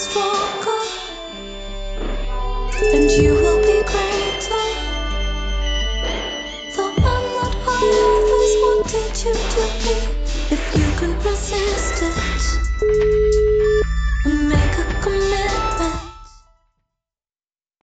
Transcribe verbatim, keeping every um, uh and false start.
stronger, and you will be greater. The man that I always wanted you to be. If you